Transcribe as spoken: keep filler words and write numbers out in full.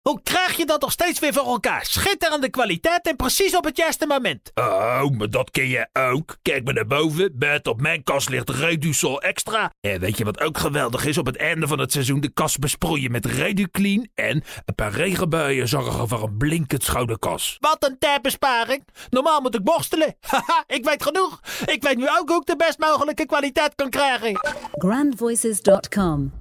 Hoe krijg je dat nog steeds weer voor elkaar? Schitterende kwaliteit en precies op het juiste moment. Oh, maar dat ken je ook. Kijk maar naar boven. Bed op mijn kast ligt Redusol Extra. En weet je wat ook geweldig is? Op het einde van het seizoen de kast besproeien met Reduclean. En een paar regenbuien zorgen voor een blinkend schone kas. Wat een tijdbesparing. Normaal moet ik borstelen. Haha, ik weet genoeg. Ik weet nu ook hoe ik de best mogelijke kwaliteit kan krijgen. grand voices dot com